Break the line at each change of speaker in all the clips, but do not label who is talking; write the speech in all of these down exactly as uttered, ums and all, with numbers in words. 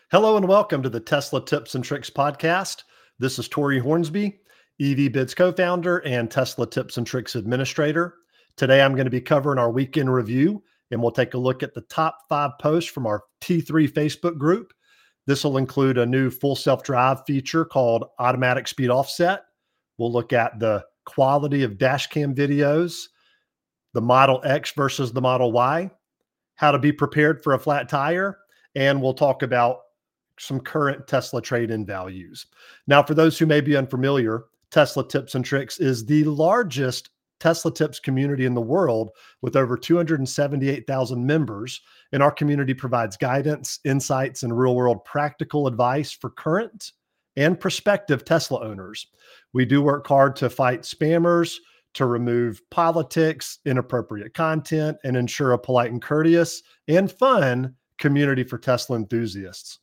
Hello and welcome to the Tesla Tips and Tricks podcast. This is Tori Hornsby, EVbids co-founder and Tesla Tips and Tricks administrator. Today I'm going to be covering our weekend review, and we'll take a look at the top five posts from our T three Facebook group. This will include a new full self-drive feature called Automatic Speed Offset. We'll look at the quality of dash cam videos, the Model X versus the Model Y, how to be prepared for a flat tire, and we'll talk about some current Tesla trade-in values. Now, for those who may be unfamiliar, Tesla Tips and Tricks is the largest Tesla Tips community in the world with over two hundred seventy-eight thousand members. And our community provides guidance, insights, and real-world practical advice for current and prospective Tesla owners. We do work hard to fight spammers, to remove politics, inappropriate content, and ensure a polite and courteous and fun community for Tesla enthusiasts.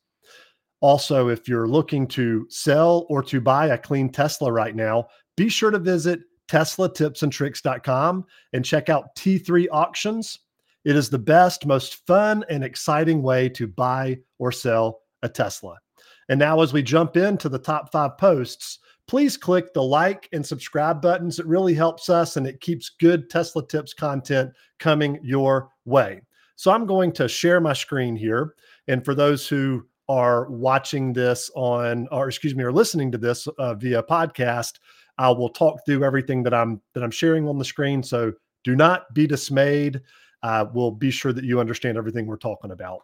Also, if you're looking to sell or to buy a clean Tesla right now, be sure to visit tesla tips and tricks dot com and check out T three Auctions. It is the best, most fun, and exciting way to buy or sell a Tesla. And now as we jump into the top five posts, please click the like and subscribe buttons. It really helps us and it keeps good Tesla Tips content coming your way. So I'm going to share my screen here. And for those who are watching this on, or excuse me, or listening to this uh, via podcast, I will talk through everything that I'm that I'm sharing on the screen. So do not be dismayed. Uh, we'll be sure that you understand everything we're talking about.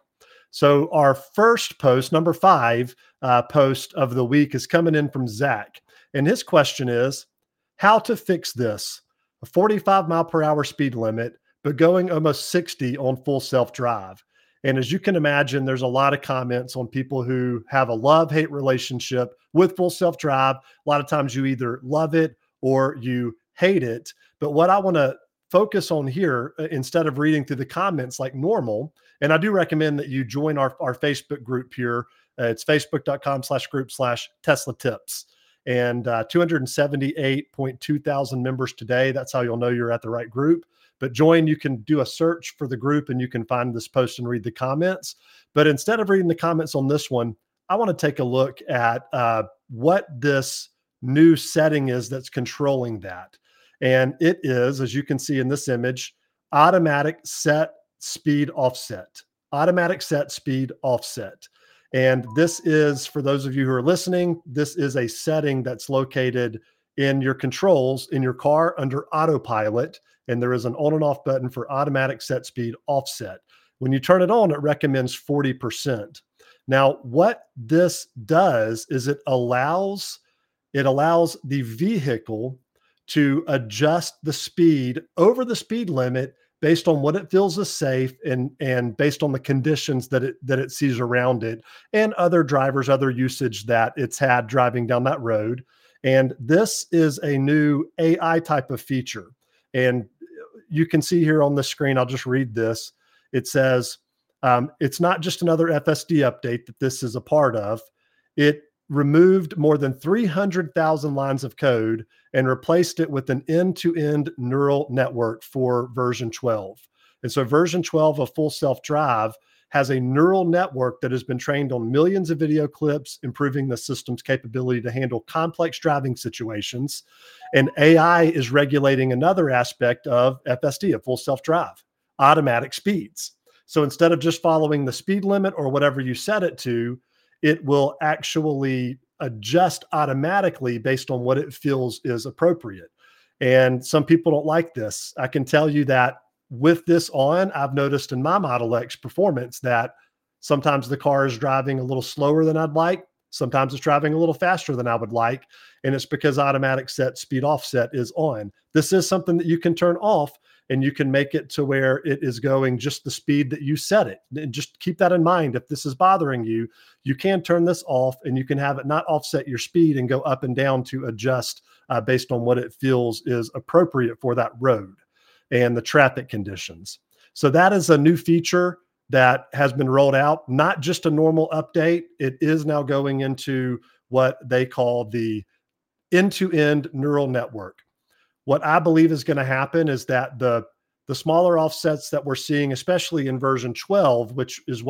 So our first post, number five uh, post of the week, is coming in from Zach, and his question is how to fix this: a forty-five mile per hour speed limit, but going almost sixty on full self drive. And as you can imagine, there's a lot of comments on people who have a love-hate relationship with full self-drive. A lot of times you either love it or you hate it. But what I want to focus on here, instead of reading through the comments like normal, and I do recommend that you join our, our Facebook group here. Uh, it's facebook.com slash group slash Tesla Tips. And uh, two hundred seventy-eight point two thousand members today. That's how you'll know you're at the right group. But join, you can do a search for the group and you can find this post and read the comments. But instead of reading the comments on this one, I want to take a look at uh, what this new setting is that's controlling that. And it is, as you can see in this image, automatic set speed offset, automatic set speed offset. And this is, for those of you who are listening, this is a setting that's located in your controls in your car under autopilot. And there is an on and off button for automatic set speed offset. When you turn it on, it recommends forty percent. Now, what this does is it allows, it allows the vehicle to adjust the speed over the speed limit based on what it feels is safe and, and based on the conditions that it, that it sees around it and other drivers, other usage that it's had driving down that road. And this is a new A I type of feature. And you can see here on the screen, I'll just read this. It says, um, it's not just another F S D update that this is a part of. It removed more than three hundred thousand lines of code and replaced it with an end-to-end neural network for version twelve. And so version twelve of Full Self-Drive has a neural network that has been trained on millions of video clips, improving the system's capability to handle complex driving situations. And A I is regulating another aspect of F S D, of Full Self-Drive, automatic speeds. So instead of just following the speed limit or whatever you set it to, it will actually adjust automatically based on what it feels is appropriate. And some people don't like this. I can tell you that with this on, I've noticed in my Model X performance that sometimes the car is driving a little slower than I'd like. Sometimes it's driving a little faster than I would like. And it's because automatic set speed offset is on. This is something that you can turn off and you can make it to where it is going just the speed that you set it. And just keep that in mind. If this is bothering you, you can turn this off and you can have it not offset your speed and go up and down to adjust uh, based on what it feels is appropriate for that road and the traffic conditions. So that is a new feature that has been rolled out, not just a normal update. It is now going into what they call the end-to-end neural network. What I believe is going to happen is that the, the smaller offsets that we're seeing, especially in version twelve, which is what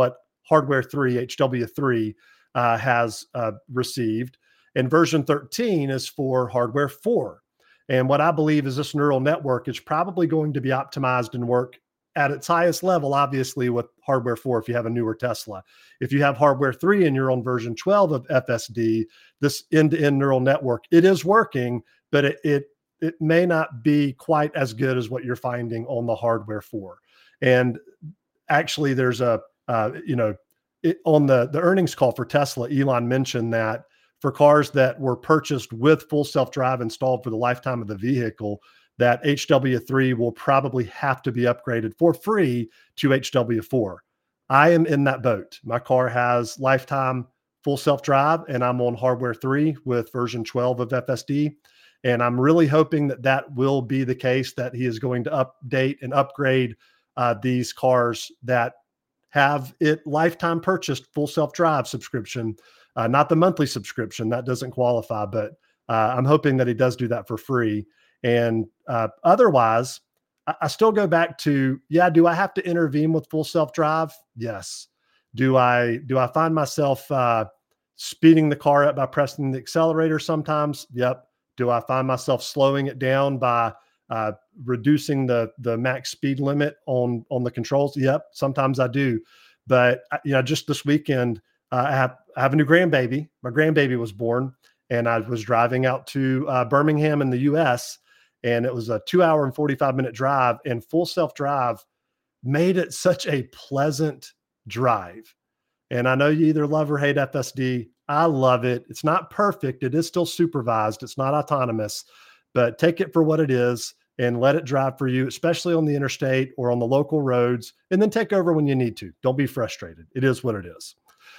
hardware three, H W three, uh, has uh, received. And version thirteen is for hardware four. And what I believe is this neural network is probably going to be optimized and work at its highest level, obviously, with hardware four if you have a newer Tesla. If you have hardware three and you're on version twelve of F S D, this end-to-end neural network, it is working, but it, it, it may not be quite as good as what you're finding on the hardware four. And actually, there's a, uh, you know, it, on the, the earnings call for Tesla, Elon mentioned that for cars that were purchased with full self-drive installed for the lifetime of the vehicle, that H W three will probably have to be upgraded for free to H W four. I am in that boat. My car has lifetime full self-drive, and I'm on hardware three with version twelve of F S D. And I'm really hoping that that will be the case, that he is going to update and upgrade uh, these cars that have it lifetime purchased full self-drive subscription, uh, not the monthly subscription. That doesn't qualify, but uh, I'm hoping that he does do that for free. And uh, otherwise, I, I still go back to, yeah, do I have to intervene with full self-drive? Yes. Do I, do I find myself uh, speeding the car up by pressing the accelerator sometimes? Yep. Do I find myself slowing it down by uh, reducing the, the max speed limit on, on the controls? Yep. Sometimes I do. But, you know, just this weekend, uh, I have, I have a new grandbaby. My grandbaby was born, and I was driving out to uh, Birmingham in the U S, and it was a two hour and forty-five minute drive, and full self-drive made it such a pleasant drive. And I know you either love or hate F S D. I love it. It's not perfect. It is still supervised. It's not autonomous, but take it for what it is and let it drive for you, especially on the interstate or on the local roads, and then take over when you need to. Don't be frustrated. It is what it is.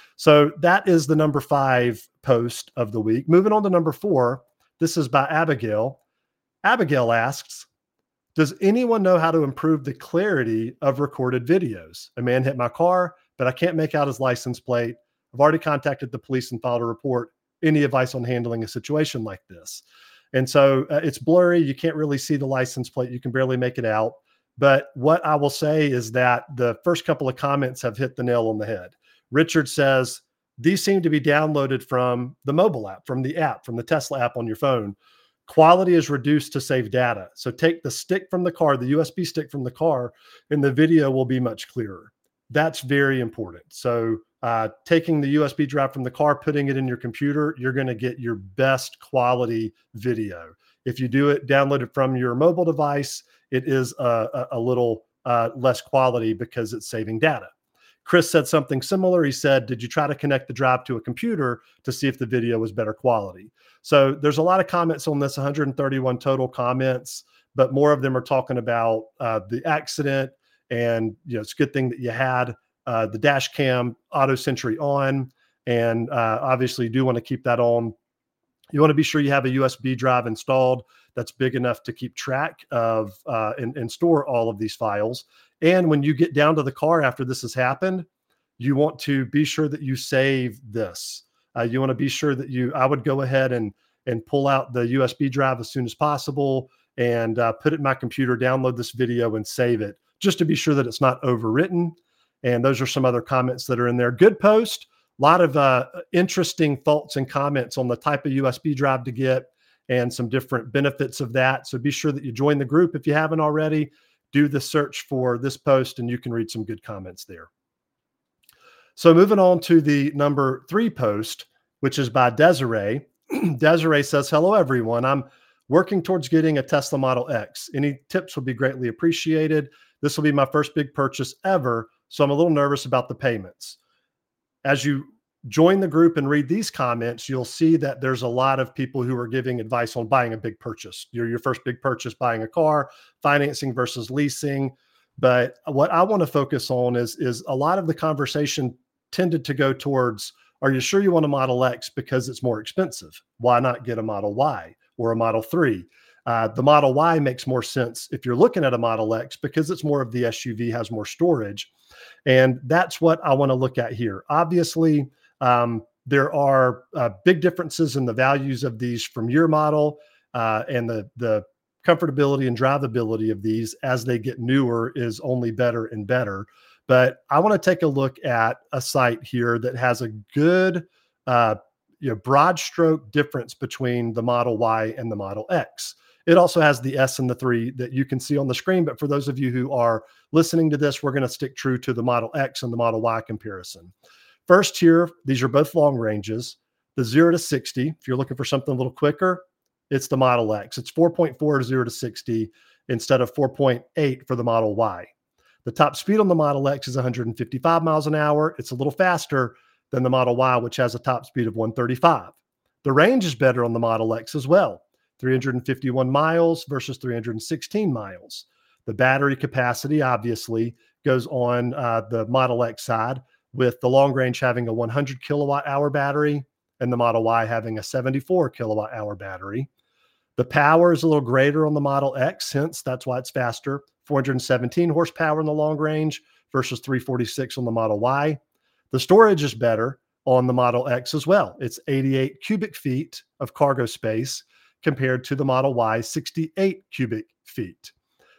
So that is the number five post of the week. Moving on to number four. This is by Abigail. Abigail asks, does anyone know how to improve the clarity of recorded videos? A man hit my car, but I can't make out his license plate. I've already contacted the police and filed a report. Any advice on handling a situation like this? And so uh, it's blurry. You can't really see the license plate. You can barely make it out. But what I will say is that the first couple of comments have hit the nail on the head. Richard says, these seem to be downloaded from the mobile app, from the app, from the Tesla app on your phone. Quality is reduced to save data. So take the stick from the car, the U S B stick from the car, and the video will be much clearer. That's very important. So uh, taking the U S B drive from the car, putting it in your computer, you're going to get your best quality video. If you do it, download it from your mobile device, it is a, a, a little uh, less quality because it's saving data. Chris said something similar. He said, did you try to connect the drive to a computer to see if the video was better quality? So there's a lot of comments on this, one hundred thirty-one total comments, but more of them are talking about uh, the accident. And, you know, it's a good thing that you had uh, the dash cam auto sentry on. And uh, obviously you do want to keep that on. You want to be sure you have a U S B drive installed that's big enough to keep track of uh, and, and store all of these files. And when you get down to the car after this has happened, you want to be sure that you save this. Uh, you want to be sure that you, I would go ahead and, and pull out the U S B drive as soon as possible and uh, put it in my computer, download this video and save it, just to be sure that it's not overwritten. And those are some other comments that are in there. Good post. A lot of uh, interesting thoughts and comments on the type of U S B drive to get and some different benefits of that. So be sure that you join the group if you haven't already. Do the search for this post and you can read some good comments there. So moving on to the number three post, which is by Desiree. Desiree says, hello, everyone. I'm working towards getting a Tesla Model X. Any tips would be greatly appreciated. This will be my first big purchase ever, so I'm a little nervous about the payments. As you join the group and read these comments, you'll see that there's a lot of people who are giving advice on buying a big purchase. You're your first big purchase, buying a car, financing versus leasing. But what I want to focus on is, is a lot of the conversation tended to go towards, are you sure you want a Model X because it's more expensive? Why not get a Model Y or a Model three? Uh, the Model Y makes more sense if you're looking at a Model X because it's more of the S U V, has more storage. And that's what I want to look at here. Obviously, um, there are uh, big differences in the values of these from your model uh, and the, the comfortability and drivability of these as they get newer is only better and better. But I want to take a look at a site here that has a good, uh, you know, broad stroke difference between the Model Y and the Model X. It also has the S and the three that you can see on the screen. But for those of you who are listening to this, we're going to stick true to the Model X and the Model Y comparison. First here, these are both long ranges. The zero to sixty, if you're looking for something a little quicker, it's the Model X. It's four point four zero to sixty instead of four point eight for the Model Y. The top speed on the Model X is one hundred fifty-five miles an hour. It's a little faster than the Model Y, which has a top speed of one thirty-five. The range is better on the Model X as well, three hundred fifty-one miles versus three hundred sixteen miles. The battery capacity obviously goes on uh, the Model X side, with the long range having a one hundred kilowatt hour battery and the Model Y having a seventy-four kilowatt hour battery. The power is a little greater on the Model X, hence that's why it's faster. four hundred seventeen horsepower in the long range versus three forty-six on the Model Y. The storage is better on the Model X as well. It's eighty-eight cubic feet of cargo space compared to the Model Y, sixty-eight cubic feet.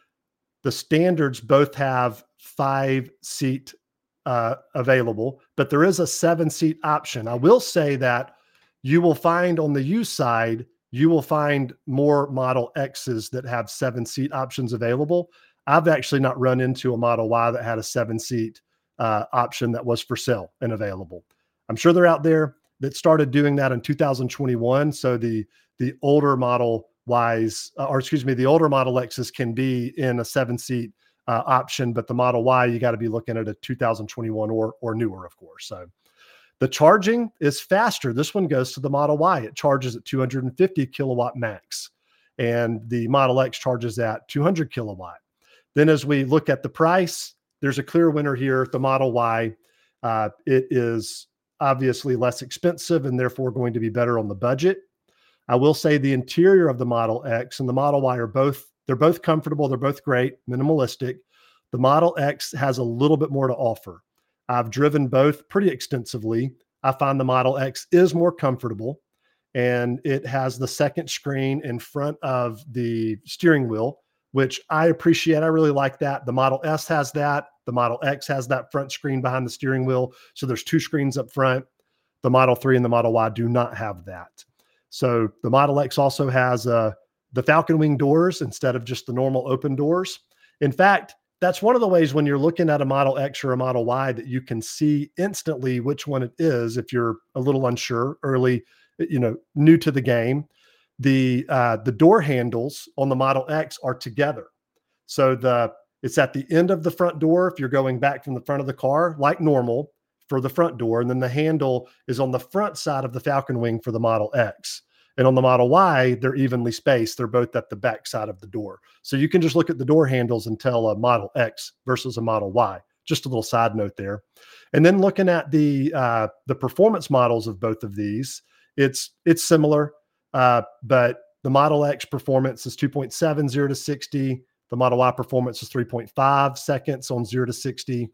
The standards both have five seat uh, available, but there is a seven seat option. I will say that you will find on the U side, you will find more Model X's that have seven seat options available. I've actually not run into a Model Y that had a seven seat uh, option that was for sale and available. I'm sure they're out there that started doing that in two thousand twenty-one. So the, the older Model Ys, uh, or excuse me, the older Model X's can be in a seven seat uh, option, but the Model Y, you got to be looking at a two thousand twenty-one or, or newer, of course. So the charging is faster. This one goes to the Model Y. It charges at two hundred fifty kilowatt max, and the Model X charges at two hundred kilowatt. Then as we look at the price, there's a clear winner here. The Model Y, uh, it is obviously less expensive and therefore going to be better on the budget. I will say the interior of the Model X and the Model Y are both, they're both comfortable. They're both great, minimalistic. The Model X has a little bit more to offer. I've driven both pretty extensively. I find the Model X is more comfortable, and it has the second screen in front of the steering wheel, which I appreciate. I really like that. The Model S has that. The Model X has that front screen behind the steering wheel. So there's two screens up front. The Model three and the Model Y do not have that. So the Model X also has uh, the Falcon Wing doors instead of just the normal open doors. In fact, that's one of the ways when you're looking at a Model X or a Model Y that you can see instantly which one it is if you're a little unsure, early, you know, new to the game. The uh, the door handles on the Model X are together. So the it's at the end of the front door if you're going back from the front of the car, like normal for the front door. And then the handle is on the front side of the Falcon Wing for the Model X. And on the Model Y, they're evenly spaced. They're both at the back side of the door. So you can just look at the door handles and tell a Model X versus a Model Y. Just a little side note there. And then looking at the uh, the performance models of both of these, it's it's similar. Uh, but the Model X performance is two point seven zero to sixty. The Model Y performance is three point five seconds on zero to sixty.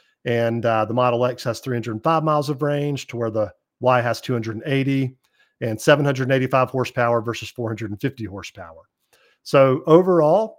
And uh, the Model X has three hundred five miles of range to where the Y has two hundred eighty, and seven hundred eighty-five horsepower versus four hundred fifty horsepower. So overall,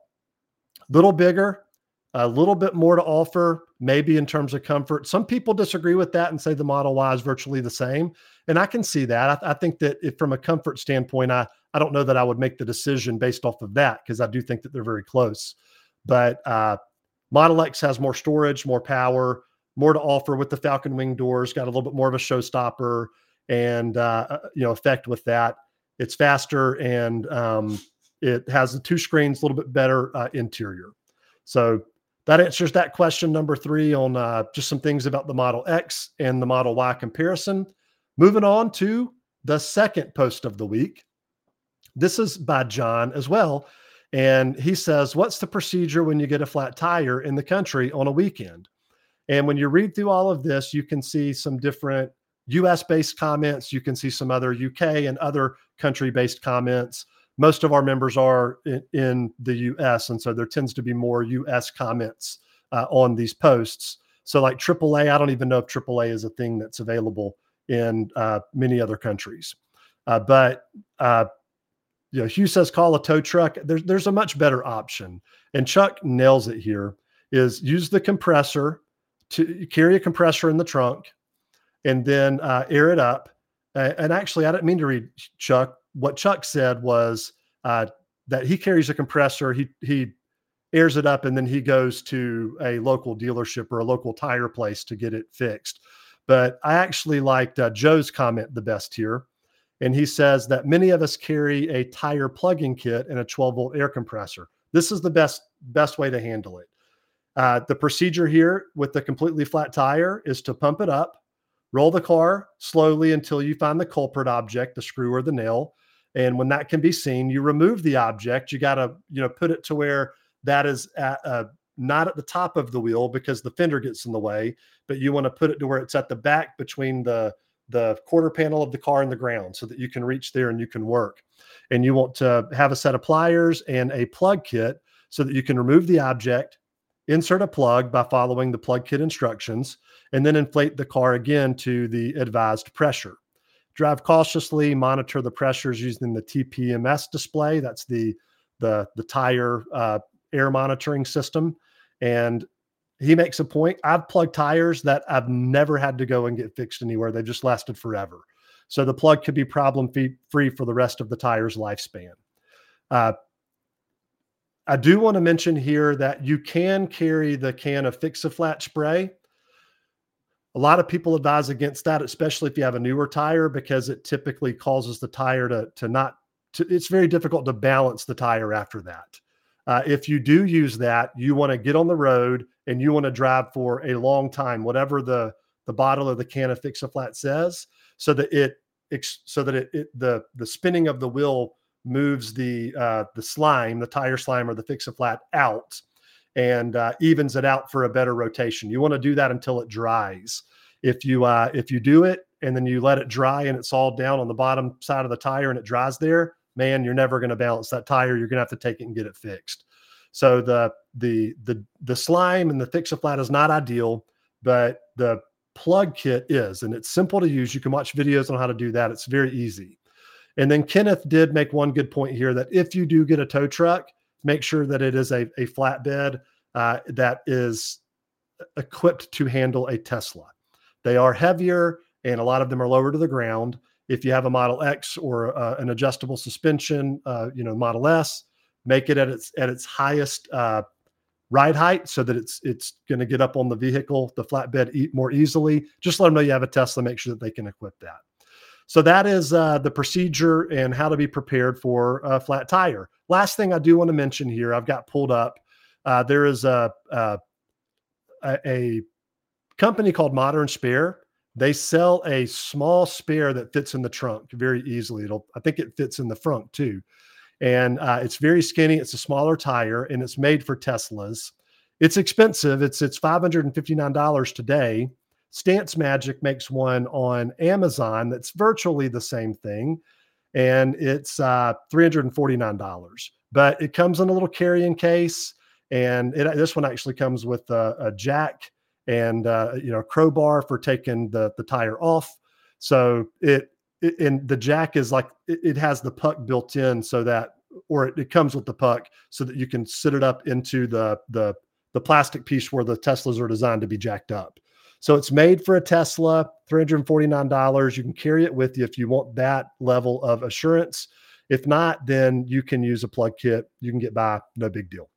a little bigger, a little bit more to offer, maybe in terms of comfort. Some people disagree with that and say the Model Y is virtually the same. And I can see that. I, I think that if from a comfort standpoint, I, I don't know that I would make the decision based off of that, because I do think that they're very close. But uh, Model X has more storage, more power, more to offer with the Falcon Wing doors, got a little bit more of a showstopper and uh, you know, effect with that. It's faster, and um, it has the two screens, a little bit better uh, interior. So that answers that question number three on uh, just some things about the Model X and the Model Y comparison. Moving on to the second post of the week. This is by John as well. And he says, what's the procedure when you get a flat tire in the country on a weekend? And when you read through all of this, you can see some different U S-based comments. You can see some other U K and other country-based comments. Most of our members are in, in the U S, and so there tends to be more U S comments uh, on these posts. So like triple A, I don't even know if triple A is a thing that's available in uh, many other countries. Uh, but uh, you know, Hugh says, call a tow truck. There's, there's a much better option. And Chuck nails it here, is use the compressor to carry a compressor in the trunk and then uh, air it up. Uh, and actually, I didn't mean to read Chuck. What Chuck said was uh, that he carries a compressor, he he airs it up, and then he goes to a local dealership or a local tire place to get it fixed. But I actually liked uh, Joe's comment the best here. And he says that many of us carry a tire plugging kit and a twelve volt air compressor. This is the best, best way to handle it. Uh, the procedure here with the completely flat tire is to pump it up, roll the car slowly until you find the culprit object, the screw or the nail. And when that can be seen, you remove the object. You got to, you know, put it to where that is at, uh, not at the top of the wheel because the fender gets in the way, but you want to put it to where it's at the back between the, the quarter panel of the car and the ground so that you can reach there and you can work. And you want to have a set of pliers and a plug kit so that you can remove the object, insert a plug by following the plug kit instructions, and then inflate the car again to the advised pressure. Drive cautiously, monitor the pressures using the T P M S display. That's the, the, the tire uh, air monitoring system. And he makes a point. I've plugged tires that I've never had to go and get fixed anywhere. They've just lasted forever. So the plug could be problem free for the rest of the tire's lifespan. Uh, I do want to mention here that you can carry the can of Fix-A-Flat spray. A lot of people advise against that, especially if you have a newer tire, because it typically causes the tire to, to not, to, it's very difficult to balance the tire after that. Uh, if you do use that, you want to get on the road and you want to drive for a long time, whatever the, the bottle of the can of Fix-A-Flat says, so that it, so that it, it the, the spinning of the wheel moves the, uh, the slime, the tire slime or the Fix-A-Flat out and uh, evens it out for a better rotation. You want to do that until it dries. If you, uh, if you do it and then you let it dry and it's all down on the bottom side of the tire and it dries there, man, you're never going to balance that tire. You're going to have to take it and get it fixed. So the, the, the, the slime and the Fix-A-Flat is not ideal, but the plug kit is, and it's simple to use. You can watch videos on how to do that. It's very easy. And then Kenneth did make one good point here that if you do get a tow truck, make sure that it is a, a flatbed uh, that is equipped to handle a Tesla. They are heavier and a lot of them are lower to the ground. If you have a Model X or uh, an adjustable suspension, uh, you know, Model S, make it at its at its highest uh, ride height so that it's it's going to get up on the vehicle, the flatbed, eat more easily. Just let them know you have a Tesla. Make sure that they can equip that. So that is uh, the procedure and how to be prepared for a flat tire. Last thing I do want to mention here, I've got pulled up. Uh, there is a, a a company called Modern Spare. They sell a small spare that fits in the trunk very easily. It'll, I think it fits in the front too. And uh, it's very skinny. It's a smaller tire and it's made for Teslas. It's expensive. It's, it's five hundred fifty-nine dollars today. Stance Magic makes one on Amazon that's virtually the same thing. And it's uh, three hundred forty-nine dollars, but it comes in a little carrying case. And it, this one actually comes with a, a jack and, uh, you know, a crowbar for taking the, the tire off. So it, it, and the jack is like, it, it has the puck built in so that, or it, it comes with the puck so that you can sit it up into the, the, the plastic piece where the Teslas are designed to be jacked up. So it's made for a Tesla, three hundred forty-nine dollars. You can carry it with you if you want that level of assurance. If not, then you can use a plug kit. You can get by, no big deal.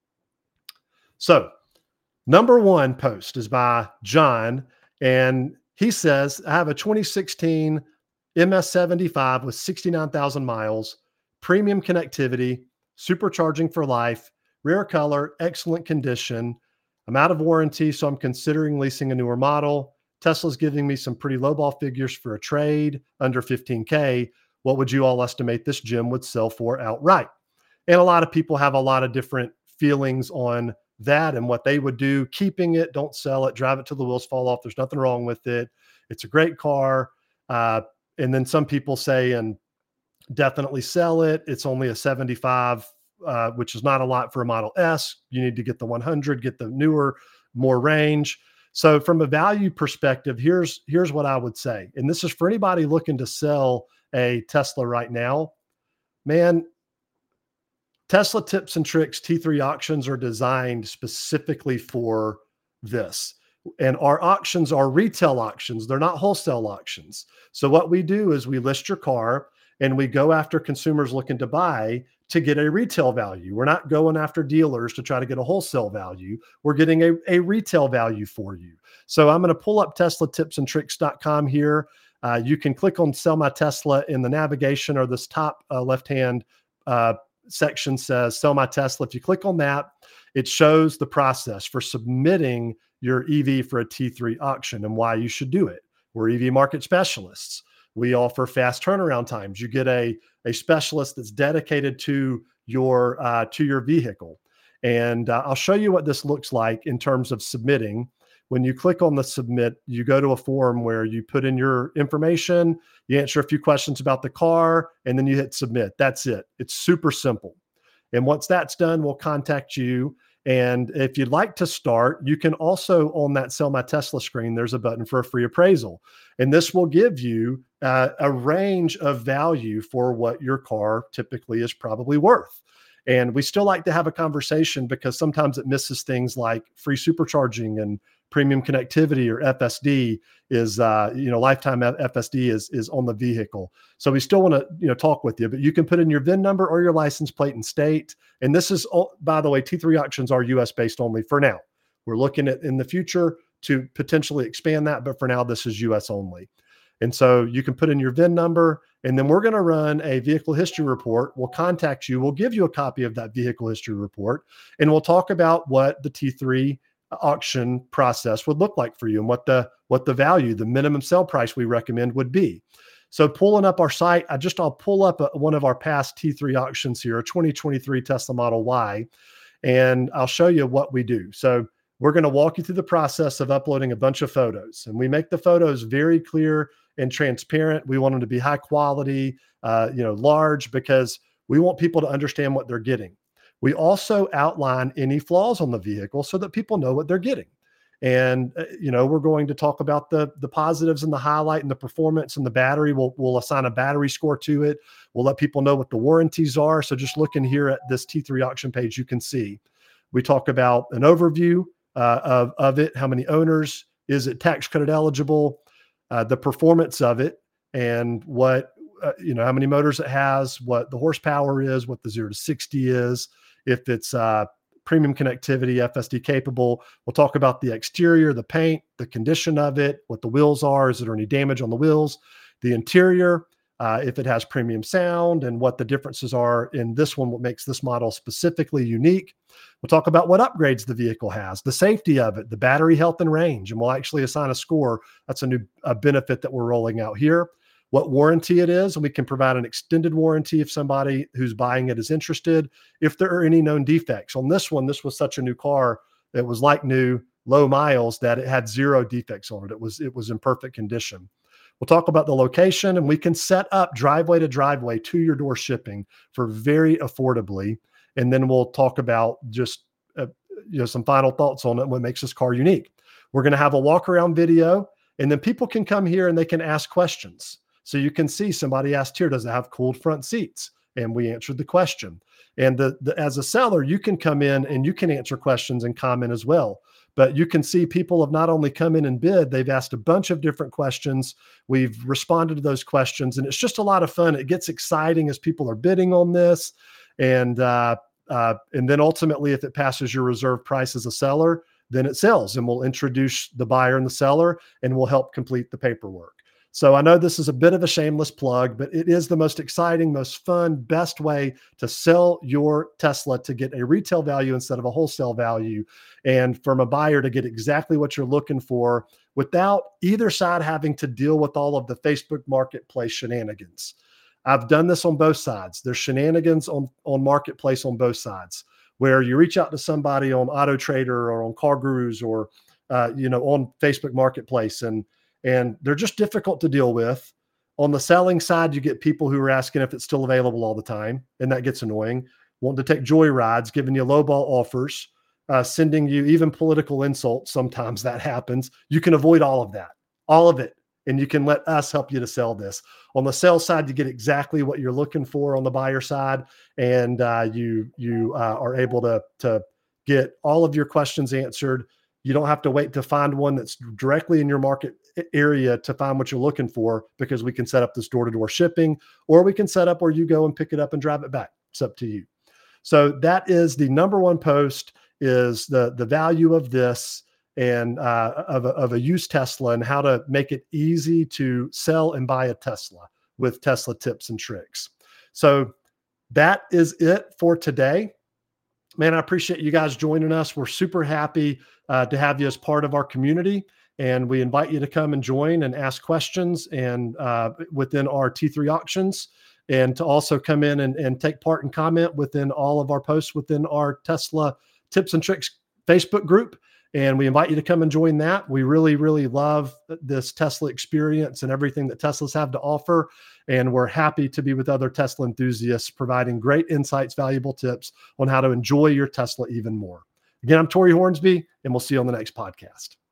So number one post is by John, and he says, I have a twenty sixteen M S seventy-five with sixty-nine thousand miles, premium connectivity, supercharging for life, rare color, excellent condition. I'm out of warranty, so I'm considering leasing a newer model. Tesla's giving me some pretty lowball figures for a trade under fifteen K. What would you all estimate this gem would sell for outright? And a lot of people have a lot of different feelings on that and what they would do. Keeping it, don't sell it, drive it till the wheels fall off. There's nothing wrong with it. It's a great car. Uh, and then some people say, and definitely sell it. It's only a seventy-five, uh, which is not a lot for a Model S. You need to get the one hundred, get the newer, more range. So from a value perspective, here's, here's what I would say. And this is for anybody looking to sell a Tesla right now, man. Tesla Tips and Tricks T three auctions are designed specifically for this. And our auctions are retail auctions. They're not wholesale auctions. So what we do is we list your car and we go after consumers looking to buy to get a retail value. We're not going after dealers to try to get a wholesale value. We're getting a, a retail value for you. So I'm going to pull up Tesla Tips and Tricks dot com here. Uh, you can click on Sell My Tesla in the navigation, or this top uh, left-hand uh, section says Sell My Tesla. If you click on that, it shows the process for submitting your E V for a T three auction and why you should do it. We're E V market specialists. We offer fast turnaround times. You get a, a specialist that's dedicated to your uh, to your vehicle. And uh, I'll show you what this looks like in terms of submitting. When you click on the submit, you go to a form where you put in your information, you answer a few questions about the car, and then you hit submit. That's it. It's super simple. And once that's done, we'll contact you. And if you'd like to start, you can also, on that Sell My Tesla screen, there's a button for a free appraisal. And this will give you uh, a range of value for what your car typically is probably worth. And we still like to have a conversation because sometimes it misses things like free supercharging and premium connectivity, or F S D is, uh, you know, lifetime F S D is, is on the vehicle. So we still want to, you know, talk with you, but you can put in your V I N number or your license plate and state. And this is, by the way, T three auctions are U S based only for now. We're looking at in the future to potentially expand that, but for now, this is U S only. And so you can put in your V I N number, and then we're going to run a vehicle history report. We'll contact you. We'll give you a copy of that vehicle history report, and we'll talk about what the T three auction process would look like for you and what the what the value, the minimum sell price we recommend would be. So pulling up our site, I just I'll pull up a, one of our past T three auctions here, a twenty twenty-three Tesla Model Y, and I'll show you what we do. So we're going to walk you through the process of uploading a bunch of photos, and we make the photos very clear and transparent. We want them to be high quality, uh, you know, large, because we want people to understand what they're getting. We also outline any flaws on the vehicle so that people know what they're getting. And, uh, you know, we're going to talk about the, the positives and the highlight and the performance and the battery. We'll, we'll assign a battery score to it. We'll let people know what the warranties are. So just looking here at this T three auction page, you can see we talk about an overview uh, of, of it, how many owners, is it tax credit eligible, uh, the performance of it, and what, uh, you know, how many motors it has, what the horsepower is, what the zero to sixty is, if it's uh, premium connectivity, F S D capable. We'll talk about the exterior, the paint, the condition of it, what the wheels are, is there any damage on the wheels, the interior, uh, if it has premium sound, and what the differences are in this one, what makes this model specifically unique. We'll talk about what upgrades the vehicle has, the safety of it, the battery health and range, and we'll actually assign a score. That's a new a benefit that we're rolling out here. What warranty it is, and we can provide an extended warranty if somebody who's buying it is interested. If there are any known defects. On this one, this was such a new car, it was like new, low miles, that it had zero defects on it. It was, it was in perfect condition. We'll talk about the location, and we can set up driveway to driveway to your door shipping for very affordably. And then we'll talk about just uh, you know, some final thoughts on it, what makes this car unique. We're going to have a walk around video, and then people can come here and they can ask questions. So you can see somebody asked here, does it have cooled front seats? And we answered the question. And the, the, as a seller, you can come in and you can answer questions and comment as well. But you can see people have not only come in and bid, they've asked a bunch of different questions. We've responded to those questions, and it's just a lot of fun. It gets exciting as people are bidding on this. And, uh, uh, and then ultimately, if it passes your reserve price as a seller, then it sells, and we'll introduce the buyer and the seller, and we'll help complete the paperwork. So I know this is a bit of a shameless plug, but it is the most exciting, most fun, best way to sell your Tesla to get a retail value instead of a wholesale value, and from a buyer to get exactly what you're looking for without either side having to deal with all of the Facebook Marketplace shenanigans. I've done this on both sides. There's shenanigans on, on Marketplace on both sides, where you reach out to somebody on Auto Trader or on CarGurus or uh, you know, on Facebook Marketplace, and And they're just difficult to deal with. On the selling side, you get people who are asking if it's still available all the time, and that gets annoying. Wanting to take joy rides, giving you lowball offers, uh, sending you even political insults. Sometimes that happens. You can avoid all of that, all of it, and you can let us help you to sell this. On the sell side, you get exactly what you're looking for on the buyer side, and uh, you you uh, are able to to get all of your questions answered. You don't have to wait to find one that's directly in your market area to find what you're looking for, because we can set up this door-to-door shipping, or we can set up where you go and pick it up and drive it back. It's up to you. So that is the number one post, is the, the value of this and uh, of, a, of a used Tesla, and how to make it easy to sell and buy a Tesla with Tesla tips and tricks. So that is it for today. Man, I appreciate you guys joining us. We're super happy uh, to have you as part of our community, and we invite you to come and join and ask questions and uh, within our T three auctions, and to also come in and, and take part and comment within all of our posts within our Tesla Tips and Tricks Facebook group. And we invite you to come and join that. We really, really love this Tesla experience and everything that Teslas have to offer. And we're happy to be with other Tesla enthusiasts, providing great insights, valuable tips on how to enjoy your Tesla even more. Again, I'm Tory Hornsby, and we'll see you on the next podcast.